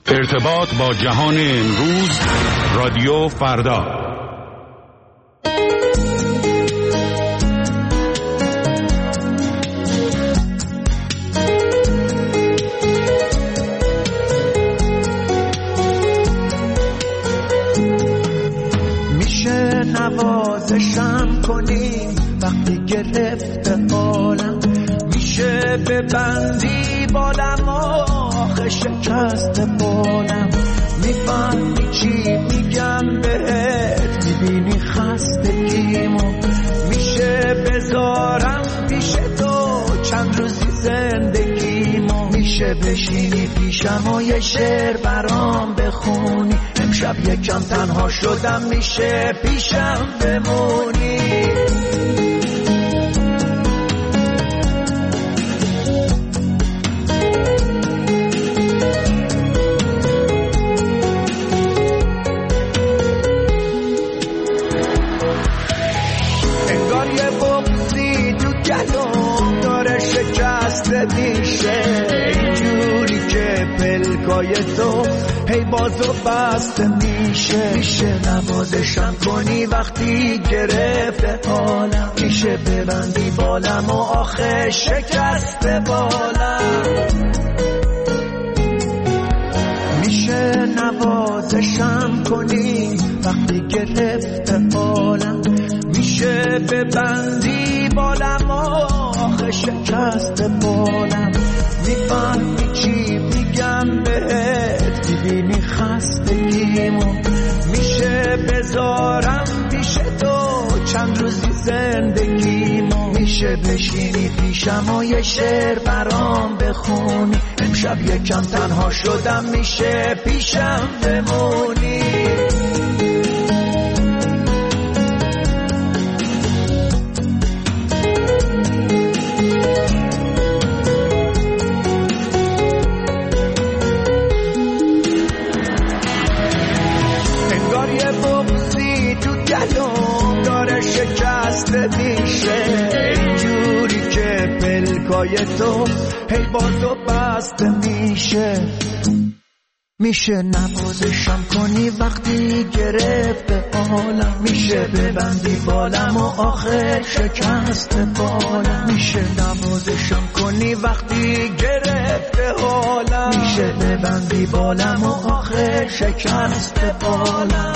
ارتباط با جهان امروز، رادیو فردا. میشه نوازشم کنی وقتی گرفته حالم، میشه ببندی بالم آخه شکست بالم، میفهمی چی میگم بهت، میبینی خستگیمو، میشه بذارم پیش تو چند روزی زندگیمو، میشه بشینی پیشم و یه شعر برام بخونی، امشب یکم تنها شدم میشه پیشم بمونی. میشه اینجوری که پلکای تو هی بازو بسته میشه، میشه نوازشم کنی وقتی گرفته حالم، میشه ببندی بالم و آخه شکست بالم، میشه نوازشم کنی وقتی گرفته حالم، میشه ببندی بالم و آخه شکست بالم، میفهمی چی میگم بهت، میبینی خستگیمو، میشه بذارم پیش تو چند روزی زندگیمو، میشه بشینی پیشم و یه شعر برام بخونی، امشب یکم تنها شدم میشه پیشم بمونی. میشه اینجوری که پلکای تو هی بازو بسته میشه، میشه نوازشم کنی وقتی گرفته حالم، میشه ببندی بالم و آخر شکست بالم، میشه نوازشم کنی وقتی گرفته حالم، میشه ببندی بالم و آخر شکست بالم.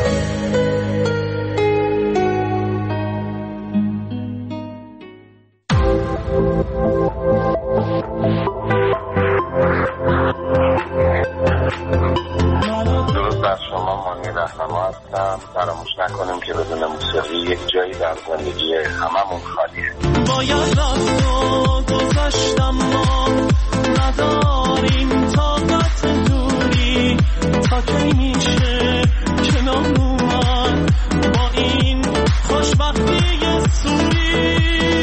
فراموش نکنیم که بدون موسیقی یک جایی در زندگی هممون خالیه. باید رفت و گذاشتم ما نداریم طاقت دوری، تا کی میشه کنار اومد با این خوشبختی سوری.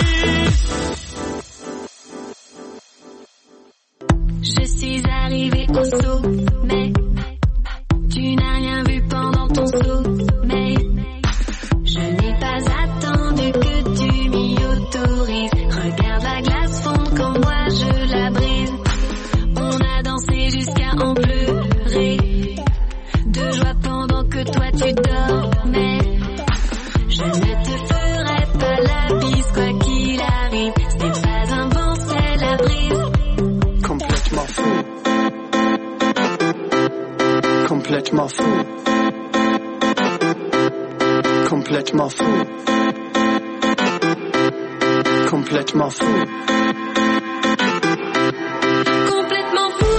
Je suis arrivée au sommet, tu n'as rien vu pendant ton sommeil. Je n'ai pas attendu que tu m'y autorises. Regarde la glace fondre comme moi je la brise. On a dansé jusqu'à en pleurer de joie pendant que toi tu dormais. Je ne te ferai pas la bise quoi qu'il arrive. Ce n'est pas un vent, c'est la brise. Complètement fou. Complètement fou. Complètement fou. Complètement fou. Complètement fou.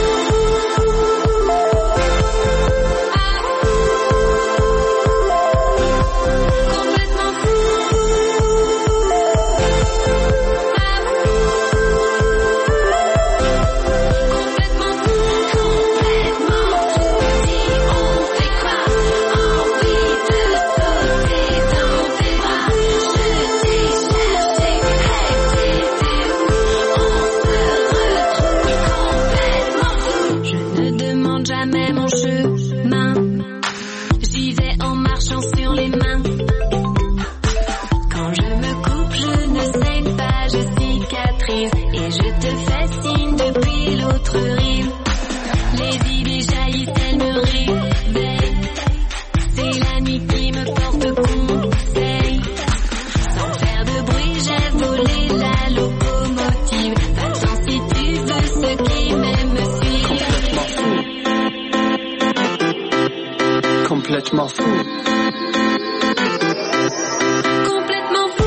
Complètement fou. Complètement fou. Complètement fou. Si on fait quoi? Envie de sauter dans tes bras. Je t'ai cherché, hey, t'étais où? On se retrouve complètement fou. Je ne demande jamais mon chemin. J'y vais en marchant sur les mains. Quand je me coupe, je ne saigne pas, je cicatrise. Et je te fais signe depuis l'autre rive. Les idées jaillissent. complètement fou. Complètement fou.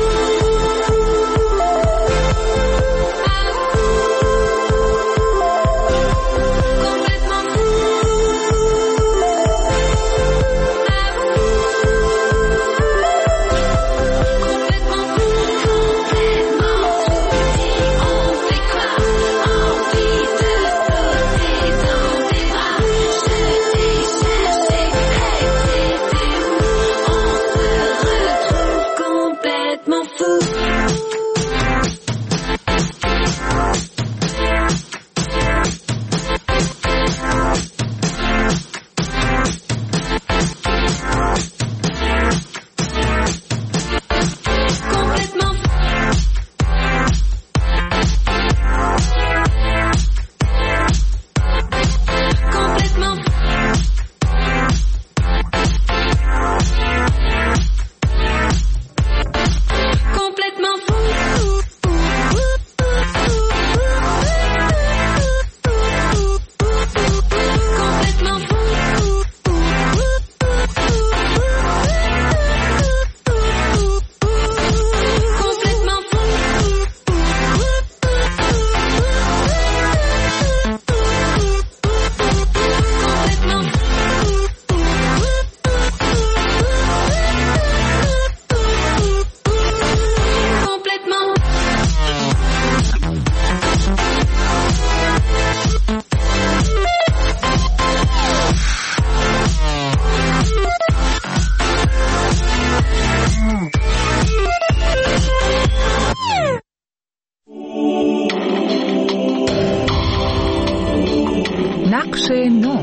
نقش نو.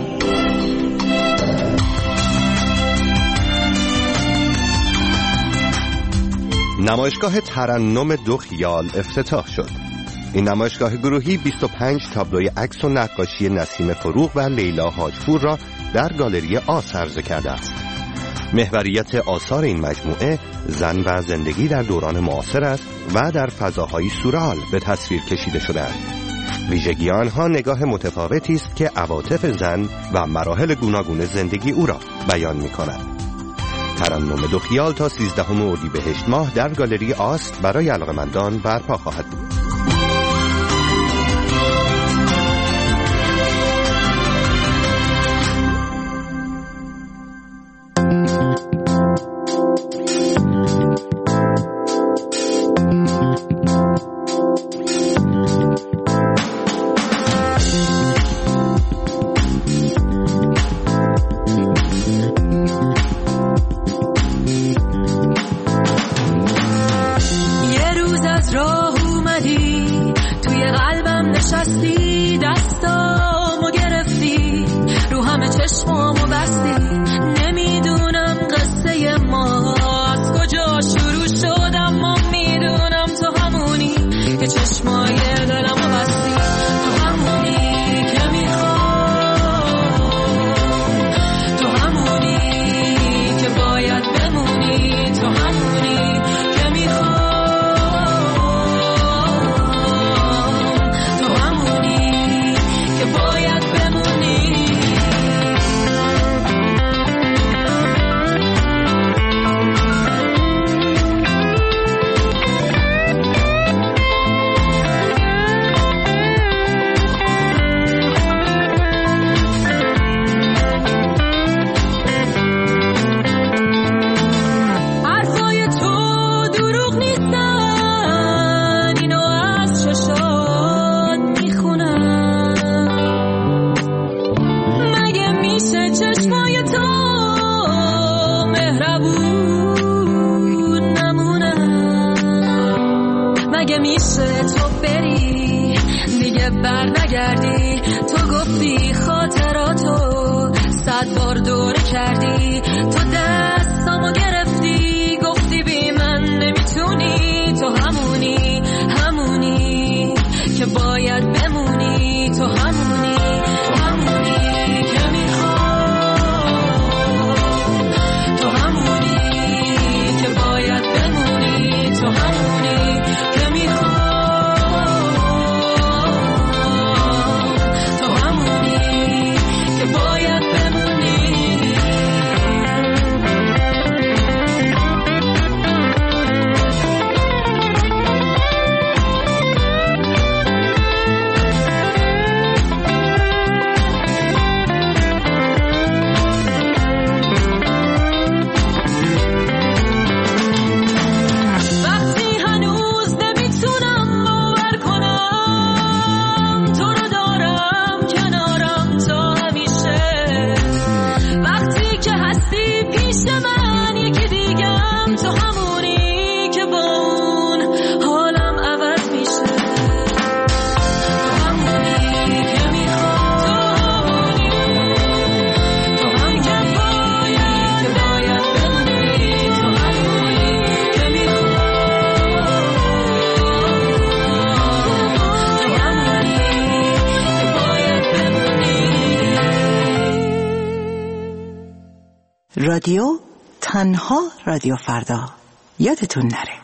نمایشگاه ترنم دو خیال افتتاح شد. این نمایشگاه گروهی 25 تابلوی عکس و نقاشی نسیم فروغ و لیلا حاجپور را در گالری آس عرضه کرده است. محوریت آثار این مجموعه زن و زندگی در دوران معاصر است و در فضاهای سورئال به تصویر کشیده شده‌اند. ویژگی آنها نگاه متفاوتی است که عواطف زن و مراحل گوناگون زندگی او را بیان می‌کند. ترنم دو خیال تا 13 اردیبهشت ماه در گالری آست برای علاقه‌مندان برپا خواهد بود. رادیو تنها رادیو فردا. یادتون نره.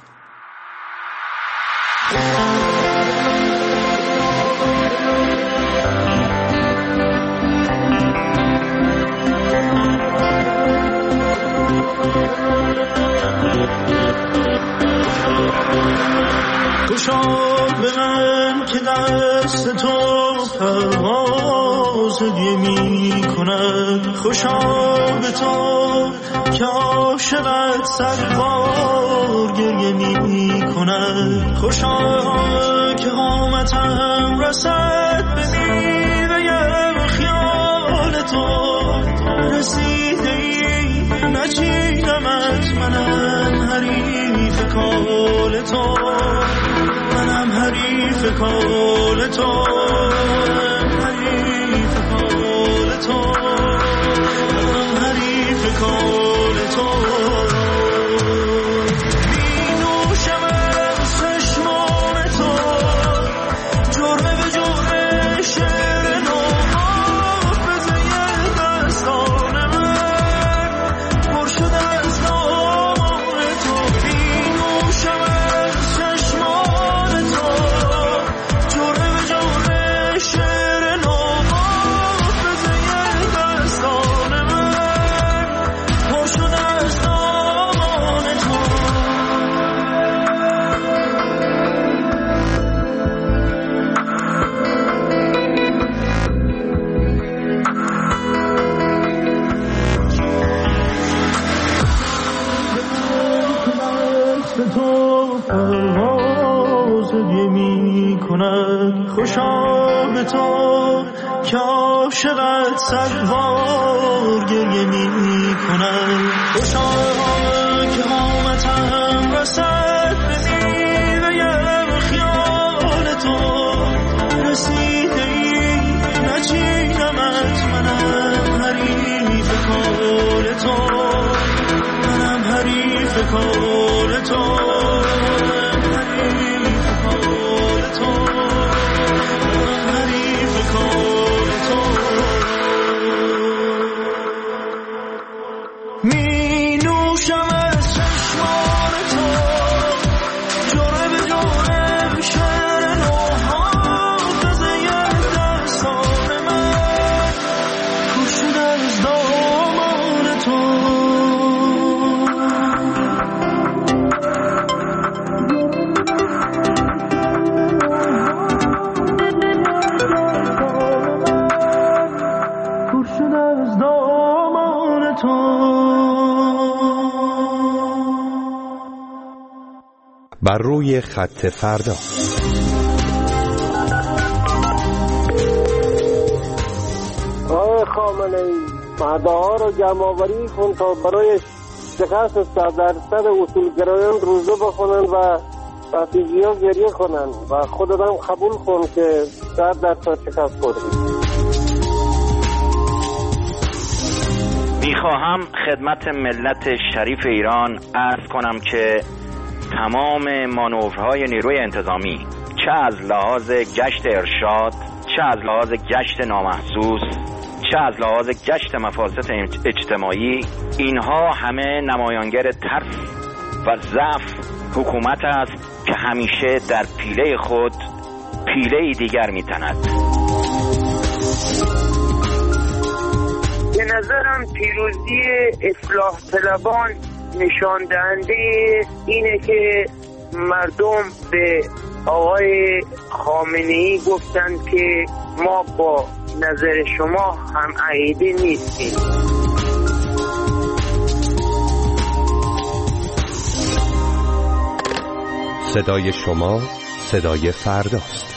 خوشا به من که دست تو پرواز دیگه می کند، خوشا به تو که عاشقت صد بار گریه می کند، خوشا که قامتم رسد به میوه خیال تو، رسیده ای نچیدمت، منم حریف کال تو، منم حریف کال تو، حریف کال تو، حریف کال تو. می نوشم از چشمان تو، جرعه به جرعه شعر نو، حافظه دستان من پر شده از نام تو. می نوشم از چشمان تو، جرعه به جرعه شعر نو، حافظه دستان من پر شده از نام تو. دست تو پرواز دیگه می کند، خوشا به تو که عاشقت صد بار گریه می کند، خوشا که قامتم رسد به میوه خیال تو، رسیده ای نچیدمت، منم حریف کال تو، منم حریف کال تو، حریف کال تو، حریف کال تو. می نوشم از چشمان تو، جرعه به جرعه شعر نو، حافظه دستان من پر شده از دامان تو. بر روی خط فردا. آقای خامنه‌ای، مدعا رو جمع آوری کن تا برای شکست 100% اصولگرایان روزه بخونن و رفیجی ها گریه کنن و خودت هم قبول کن که 100% شکست خوردی. میخواهم خدمت ملت شریف ایران عرض کنم که تمام مانورهای نیروی انتظامی، چه از لحاظ گشت ارشاد، چه از لحاظ گشت نامحسوس، چه از لحاظ گشت مفاسد اجتماعی، اینها همه نمایانگر ترس و ضعف حکومت است که همیشه در پیله خود پیله دیگر میتند. به نظرم پیروزی اصلاح طلبان نشان دهنده اینه که مردم به آقای خامنه‌ای گفتند که ما با نظر شما هم عقیده نیستیم. صدای شما صدای فرداست.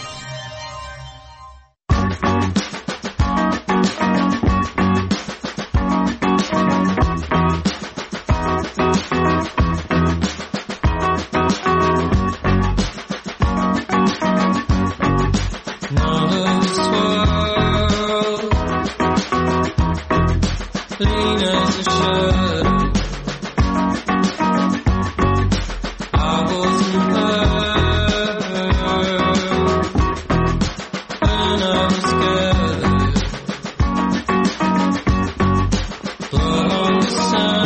sun.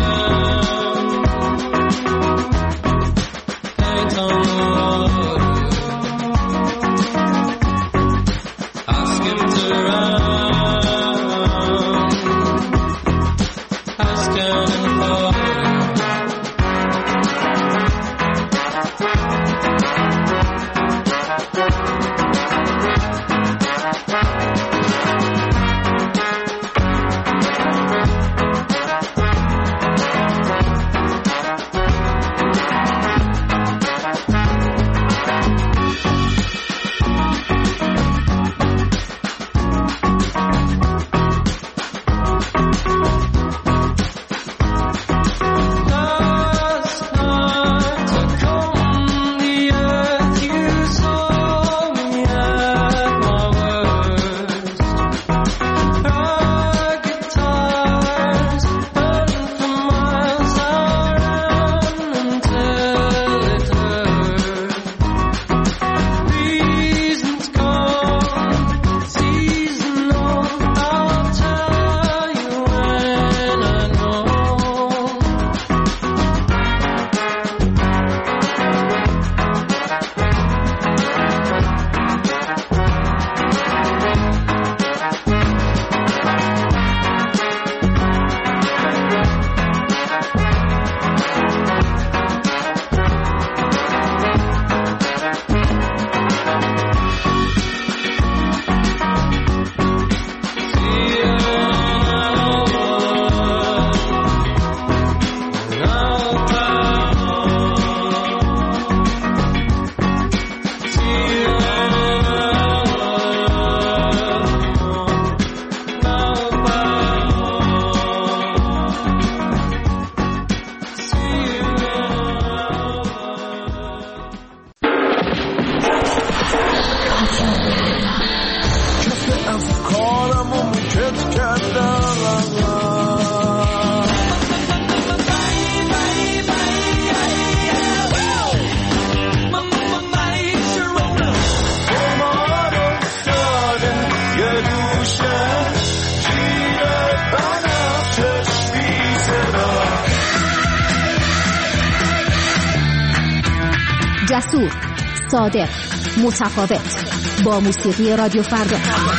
جسور، صادق، متفاوت، با موسیقی رادیو فردا.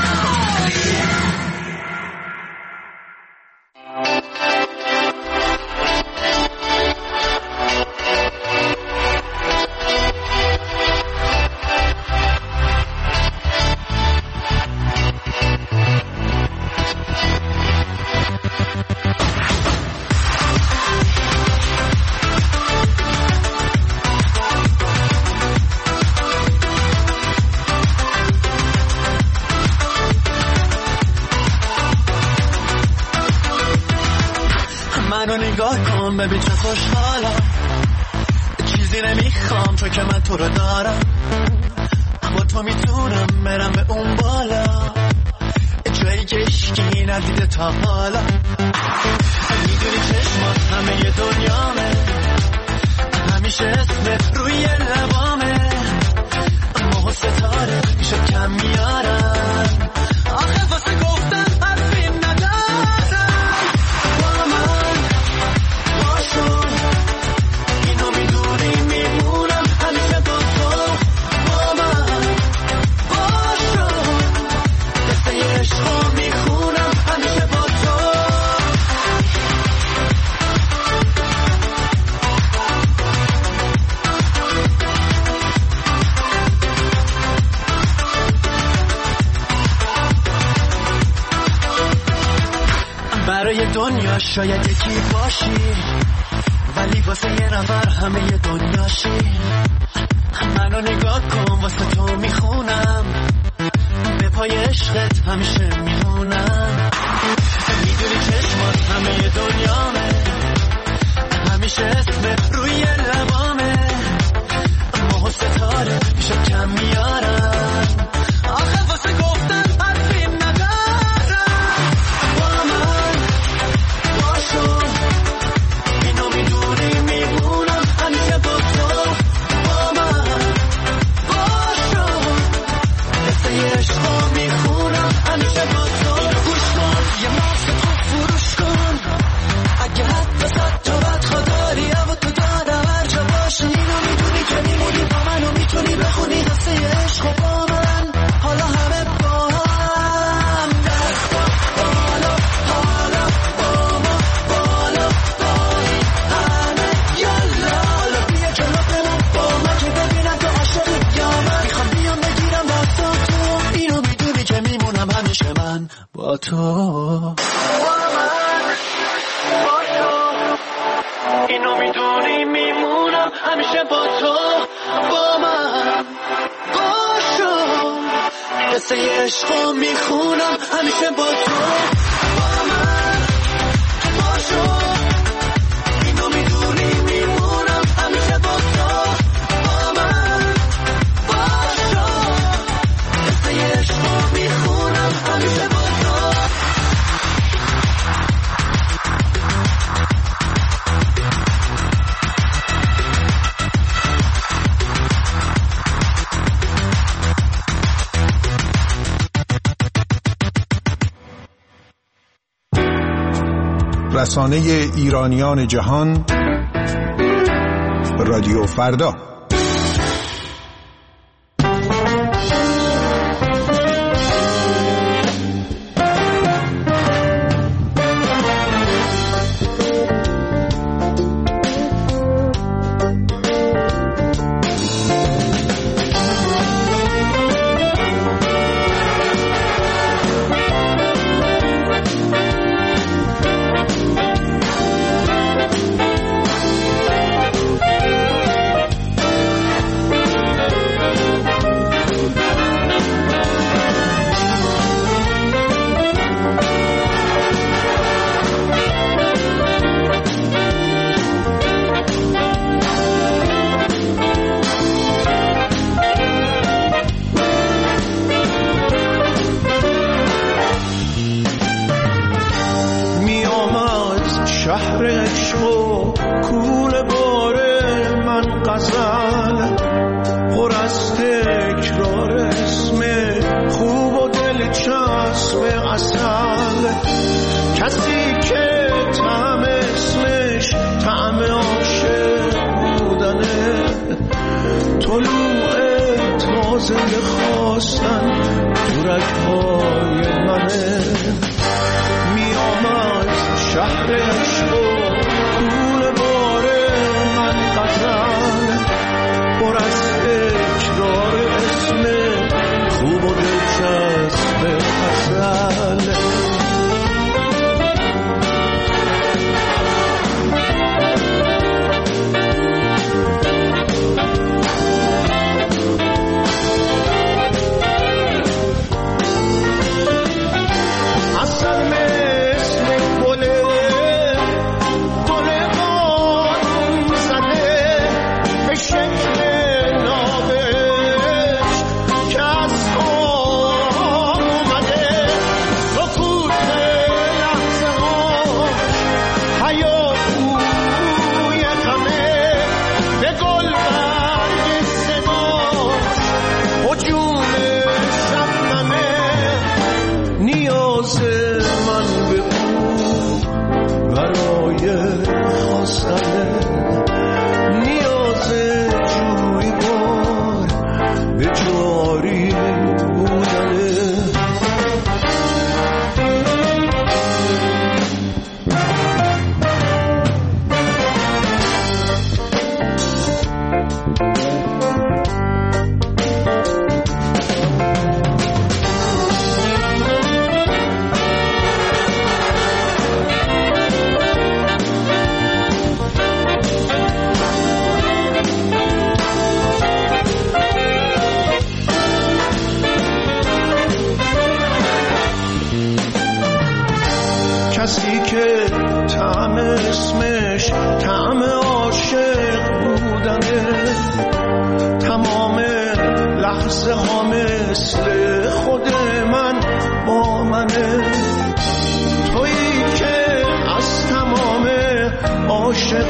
ببین چه خوشحالم، چیزی نمیخوام تو که من تو رو دارم، با تو میتونم برم به اون بالا، جایی که اشکی ندیده تا حالا. میدونی چشمات همه ی دنیامه، همیشه اسمت روی لبامه، ماه و ستاره میشه کم میارم، آخه واسه گفتن حرفی ندارم. با من باشو، اینو میدونی میمونم همیشه با تو. با من باشو، قصه عشقو میخونم همیشه با تو. برای دنیا شاید یکی باشی، ولی واسه یه نفر همه ی دنیاشی. منو نگاه کن واسه تو میخونم، به پای عشقت همیشه میمونم. میدونی چشمات همه ی دنیامه، همیشه اسمت روی لبامه، ماه و ستاره میشه کم میارم، آخه واسه گفتن حرفی ندارم. با من باشو، اینو میدونی میمونم همیشه با تو. با من باشو، قصه عشقو میخونم همیشه با تو. اینو گوش کن، یه ماسک خوب فروش کن، اگه حتی 100 تا بدخوا داری و تو دارم هر جا باشی. اینو میدونی که میمونی با من و میتونی بخونی قصه عشقو با من. حالا همه با هم دستا بالا، حالا با ما بالا بایی همه یالا. حالا بیا جلو بمون با من که ببینم تو عاشقی یا من. میخوام بیام بگیرم دستا تو، اینو میدونی که میمونم همیشه من با تو. اینو میدونی میمونم همیشه با تو. با من باشو، قصه عشقو میخونم همیشه با تو. با من باشو، اینو میدونی میمونم همیشه با تو. با من باشو، قصه عشقو میخونم همیشه با تو. رسانه ایرانیان جهان، رادیو فردا. تو در عشق و کول باره من غزل پر از تکرار اسم خوب و دلچسب غزل. کسی که طعم اسمش طعم عاشق بودنه، تمام لحظه ها مثل خود من با منه. تویی که از تمام عاشق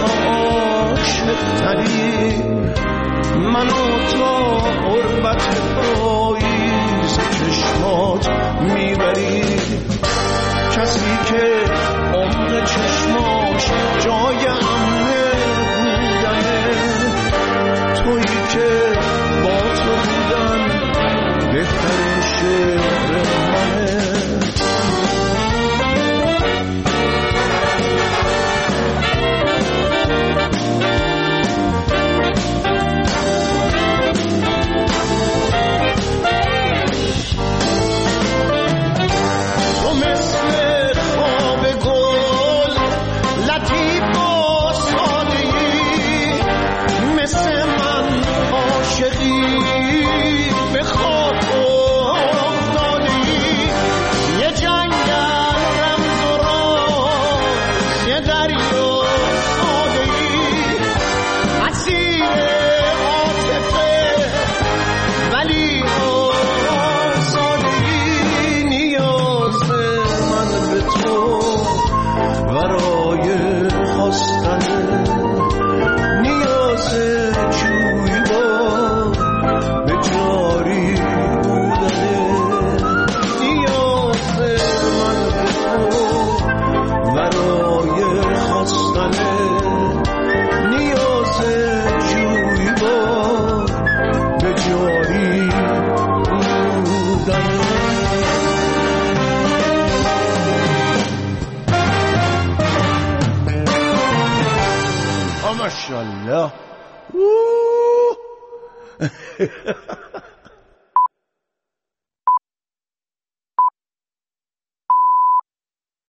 تری منو تا غربت پاییز چشمات میبری. کسی که عمق چشماش جای امنه بودنه، تویی که با تو بودن بهترین شعر منه. ماشاءالله.